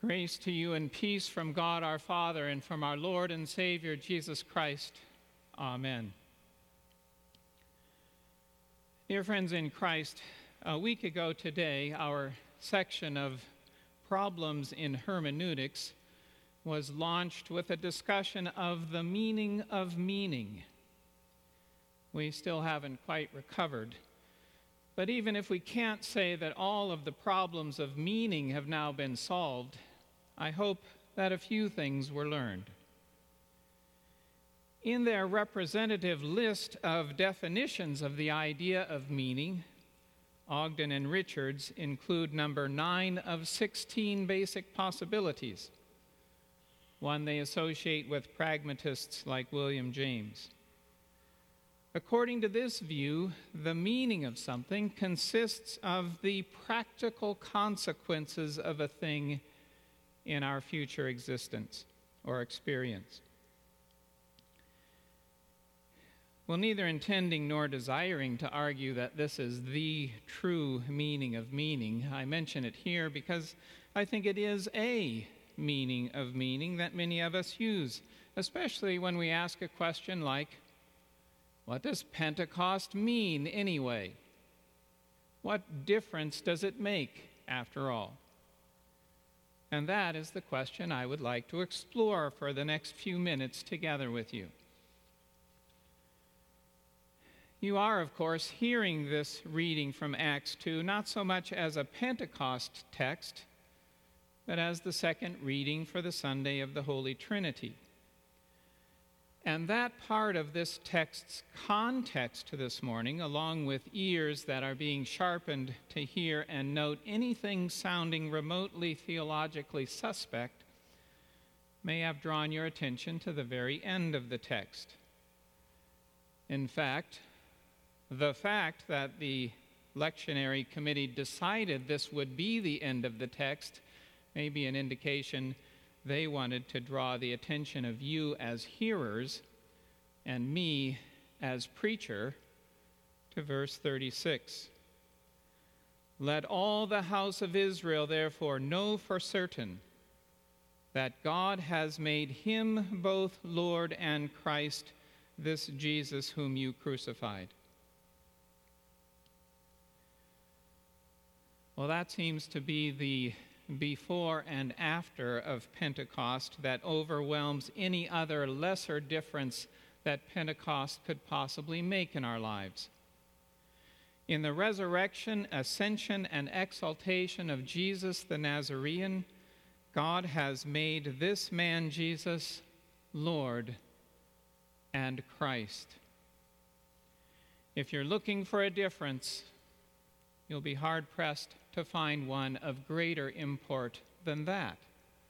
Grace to you and peace from God our Father and from our Lord and Savior Jesus Christ. Amen. Dear friends in Christ, a week ago today, our section of Problems in Hermeneutics was launched with a discussion of the meaning of meaning. We still haven't quite recovered. But even if we can't say that all of the problems of meaning have now been solved, I hope that a few things were learned. In their representative list of definitions of the idea of meaning, Ogden and Richards include number 9 of 16 basic possibilities, one they associate with pragmatists like William James. According to this view, the meaning of something consists of the practical consequences of a thing in our future existence or experience. Well, neither intending nor desiring to argue that this is the true meaning of meaning, I mention it here because I think it is a meaning of meaning that many of us use, especially when we ask a question like, what does Pentecost mean anyway? What difference does it make after all? And that is the question I would like to explore for the next few minutes together with you. You are, of course, hearing this reading from Acts 2 not so much as a Pentecost text, but as the second reading for the Sunday of the Holy Trinity. And that part of this text's context this morning, along with ears that are being sharpened to hear and note anything sounding remotely theologically suspect, may have drawn your attention to the very end of the text. In fact, the fact that the lectionary committee decided this would be the end of the text may be an indication they wanted to draw the attention of you as hearers and me as preacher to verse 36. Let all the house of Israel therefore know for certain that God has made him both Lord and Christ, this Jesus whom you crucified. Well, that seems to be the before and after of Pentecost that overwhelms any other lesser difference that Pentecost could possibly make in our lives. In the resurrection, ascension, and exaltation of Jesus the Nazarene, God has made this man Jesus Lord and Christ. If you're looking for a difference, you'll be hard-pressed to find one of greater import than that.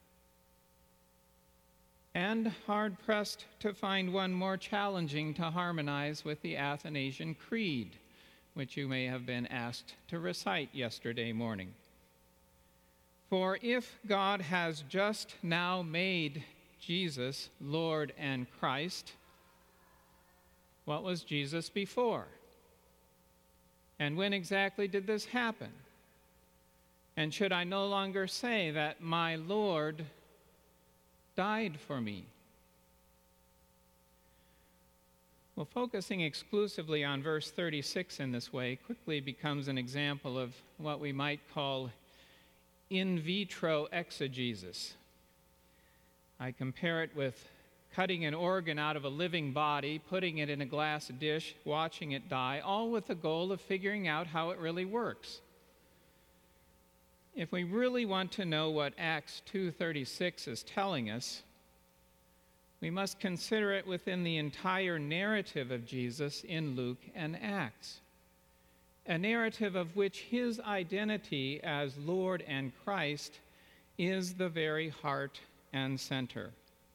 And hard-pressed to find one more challenging to harmonize with the Athanasian Creed, which you may have been asked to recite yesterday morning. For if God has just now made Jesus Lord and Christ, what was Jesus before? And when exactly did this happen? And should I no longer say that my Lord died for me? Well, focusing exclusively on verse 36 in this way quickly becomes an example of what we might call in vitro exegesis. I compare it with cutting an organ out of a living body, putting it in a glass dish, watching it die, all with the goal of figuring out how it really works. If we really want to know what Acts 2:36 is telling us, we must consider it within the entire narrative of Jesus in Luke and Acts, a narrative of which his identity as Lord and Christ is the very heart and center.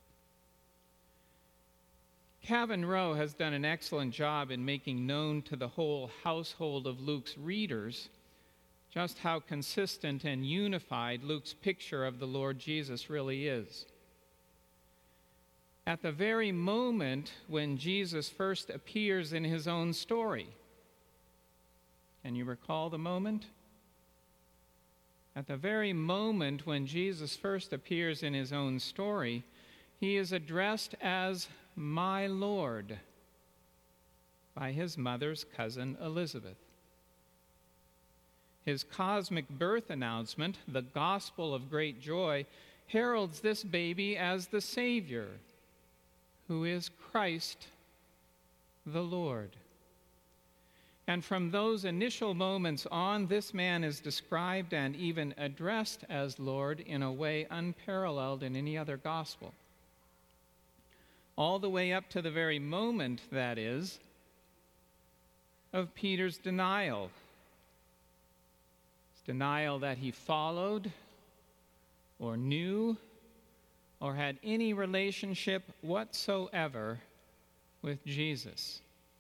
Kavin Rowe has done an excellent job in making known to the whole household of Luke's readers just how consistent and unified Luke's picture of the Lord Jesus really is. At the very moment when Jesus first appears in his own story, can you recall the moment? At the very moment when Jesus first appears in his own story, he is addressed as my Lord by his mother's cousin Elizabeth. His cosmic birth announcement, the gospel of great joy, heralds this baby as the Savior, who is Christ the Lord. And from those initial moments on, this man is described and even addressed as Lord in a way unparalleled in any other gospel. All the way up to the very moment, that is, of Peter's denial. His denial that he followed or knew or had any relationship whatsoever with Jesus.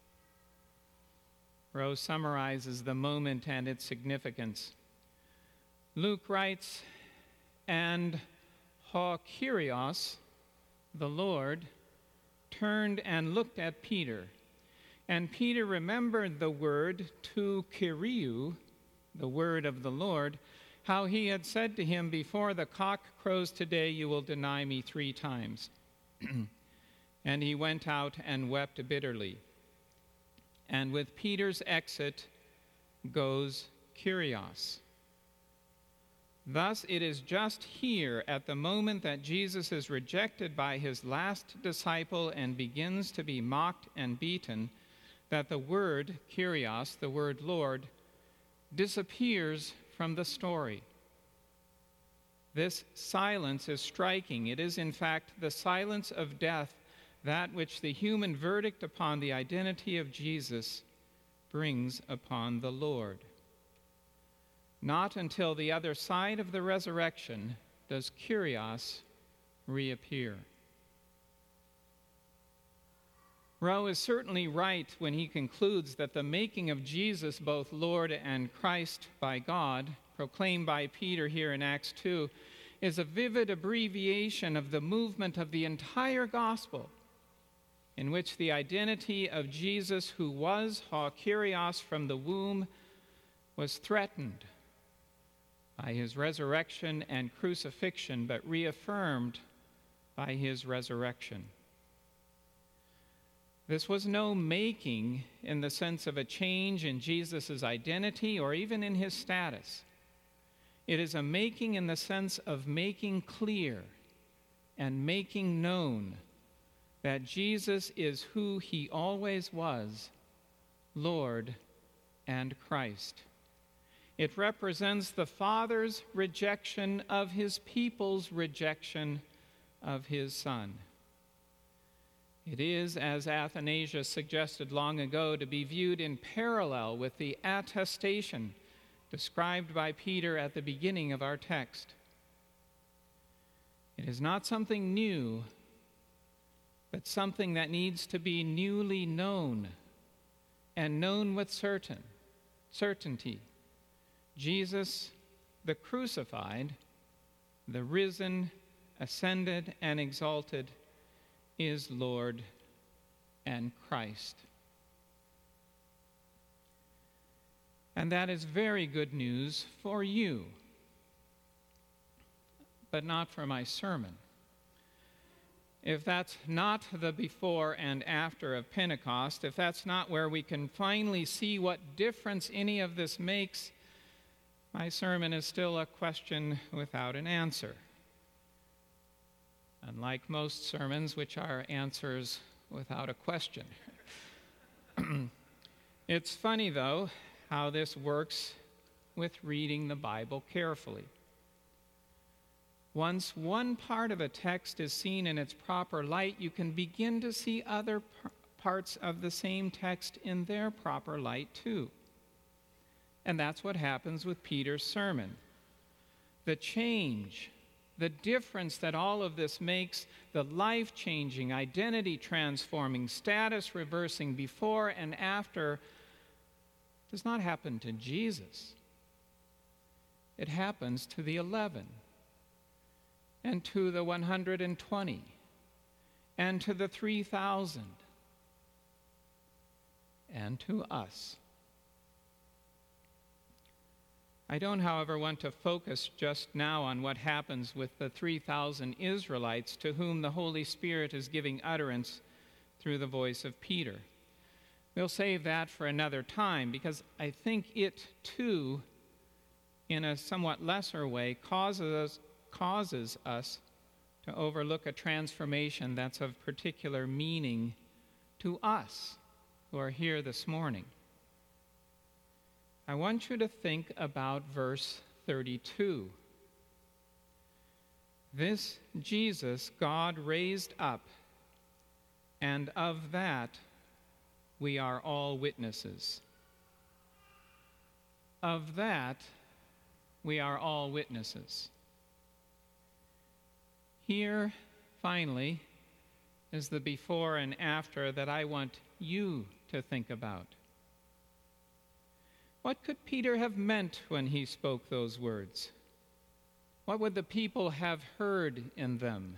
Rose summarizes the moment and its significance. Luke writes, "And ho Kyrios, the Lord, turned and looked at Peter. And Peter remembered the word to Kyriou, the word of the Lord, how he had said to him, before the cock crows today, you will deny me 3 times. And he went out and wept bitterly. And with Peter's exit goes Kyrios. Thus, it is just here at the moment that Jesus is rejected by his last disciple and begins to be mocked and beaten, that the word Kyrios, the word Lord, disappears from the story. This silence is striking. It is, in fact, the silence of death, that which the human verdict upon the identity of Jesus brings upon the Lord. Not until the other side of the resurrection does Kyrios reappear. Rowe is certainly right when he concludes that the making of Jesus both Lord and Christ by God, proclaimed by Peter here in Acts 2, is a vivid abbreviation of the movement of the entire gospel, in which the identity of Jesus, who was ho Kyrios from the womb, was threatened by his resurrection and crucifixion, but reaffirmed by his resurrection. This was no making in the sense of a change in Jesus' identity or even in his status. It is a making in the sense of making clear and making known that Jesus is who he always was, Lord and Christ. It represents the Father's rejection of his people's rejection of his Son. It is, as Athanasius suggested long ago, to be viewed in parallel with the attestation described by Peter at the beginning of our text. It is not something new, but something that needs to be newly known, and known with certainty. Jesus, the crucified, the risen, ascended, and exalted, is Lord and Christ. And that is very good news for you, but not for my sermon. If that's not the before and after of Pentecost, if that's not where we can finally see what difference any of this makes, my sermon is still a question without an answer. Unlike most sermons, which are answers without a question. It's funny, though, how this works with reading the Bible carefully. Once one part of a text is seen in its proper light, you can begin to see other parts of the same text in their proper light too. And that's what happens with Peter's sermon. The change, the difference that all of this makes, the life-changing, identity-transforming, status-reversing before and after, does not happen to Jesus. It happens to the 11. And to the 120, and to the 3,000, and to us. I don't, however, want to focus just now on what happens with the 3,000 Israelites to whom the Holy Spirit is giving utterance through the voice of Peter. We'll save that for another time, because I think it, too, in a somewhat lesser way, causes us to overlook a transformation that's of particular meaning to us who are here this morning. I want you to think about verse 32. This Jesus God raised up, and of that we are all witnesses. Of that we are all witnesses. Here, finally, is the before and after that I want you to think about. What could Peter have meant when he spoke those words? What would the people have heard in them?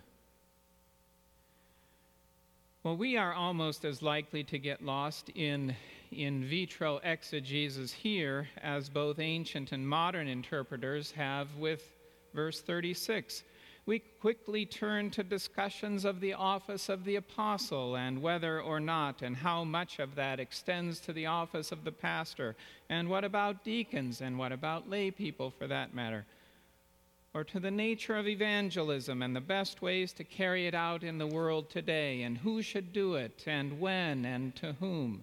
Well, we are almost as likely to get lost in vitro exegesis here as both ancient and modern interpreters have with verse 36. We quickly turn to discussions of the office of the apostle and whether or not and how much of that extends to the office of the pastor, and what about deacons, and what about lay people for that matter, or to the nature of evangelism and the best ways to carry it out in the world today, and who should do it, and when, and to whom.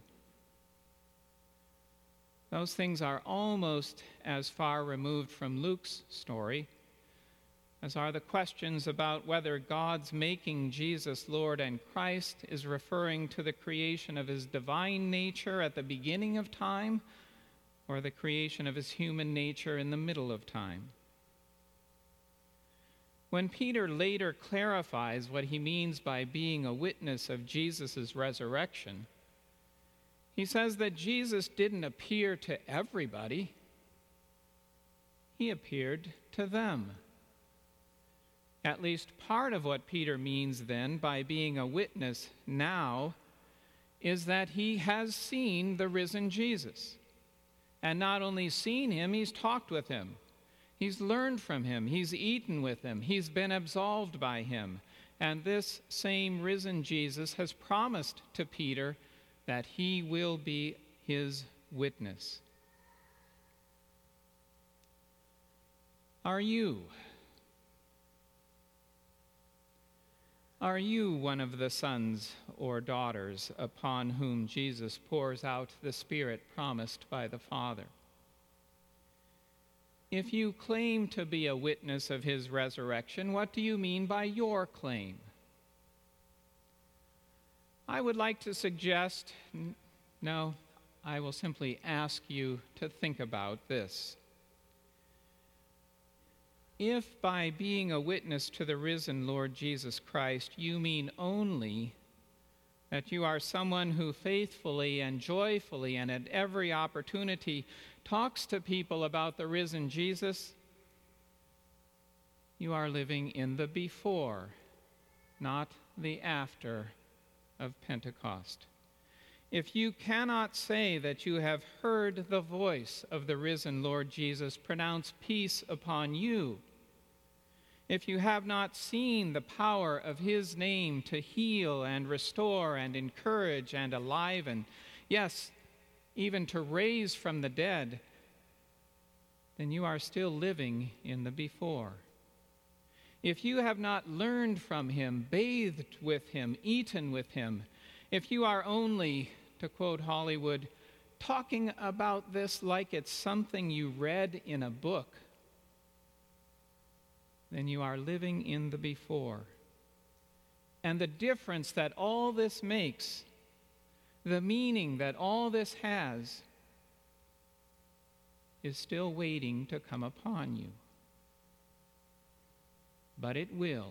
Those things are almost as far removed from Luke's story as are the questions about whether God's making Jesus Lord and Christ is referring to the creation of his divine nature at the beginning of time, or the creation of his human nature in the middle of time. When Peter later clarifies what he means by being a witness of Jesus' resurrection, he says that Jesus didn't appear to everybody. He appeared to them. At least part of what Peter means then by being a witness now is that he has seen the risen Jesus. And not only seen him, he's talked with him. He's learned from him. He's eaten with him. He's been absolved by him. And this same risen Jesus has promised to Peter that he will be his witness. Are you one of the sons or daughters upon whom Jesus pours out the Spirit promised by the Father? If you claim to be a witness of his resurrection, what do you mean by your claim? I would like to suggest, no, I will simply ask you to think about this. If by being a witness to the risen Lord Jesus Christ, you mean only that you are someone who faithfully and joyfully and at every opportunity talks to people about the risen Jesus, you are living in the before, not the after of Pentecost. If you cannot say that you have heard the voice of the risen Lord Jesus pronounce peace upon you, if you have not seen the power of his name to heal and restore and encourage and enliven, yes, even to raise from the dead, then you are still living in the before. If you have not learned from him, bathed with him, eaten with him, if you are only, to quote Hollywood, talking about this like it's something you read in a book, then you are living in the before. And the difference that all this makes, the meaning that all this has, is still waiting to come upon you. But it will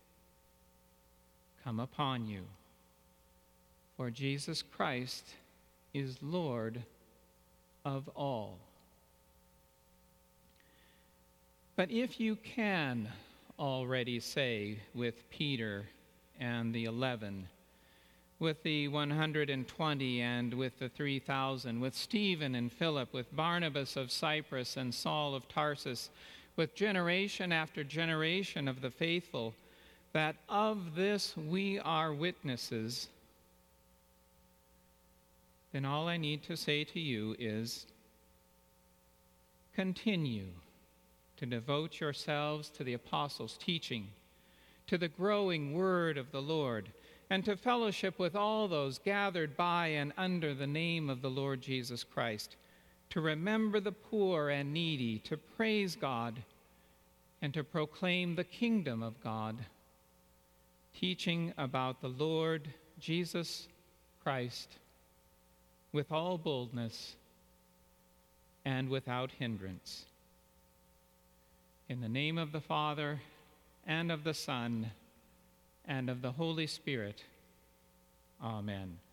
come upon you. For Jesus Christ is Lord of all. But if you can already say with Peter and the 11 with the 120 and with the 3,000, with Stephen and Philip, with Barnabas of Cyprus and Saul of Tarsus, with generation after generation of the faithful, that of this we are witnesses, then all I need to say to you is, continue to devote yourselves to the apostles' teaching, to the growing word of the Lord, and to fellowship with all those gathered by and under the name of the Lord Jesus Christ, to remember the poor and needy, to praise God, and to proclaim the kingdom of God, teaching about the Lord Jesus Christ with all boldness and without hindrance. In the name of the Father, and of the Son, and of the Holy Spirit. Amen.